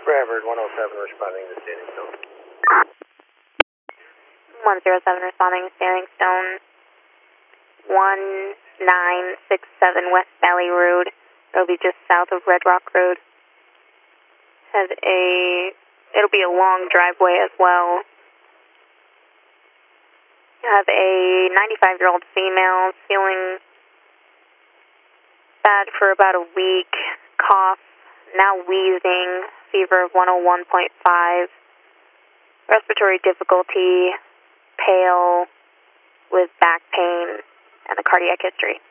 Bradford 107 responding to Standing Stone. 107 responding to Standing Stone. 1967 West Valley Road. It'll be just south of Red Rock Road. It'll be a long driveway as well. You have a 95-year-old female feeling bad for about a week, cough, now wheezing, fever of 101.5, respiratory difficulty, pale, with back pain, and a cardiac history.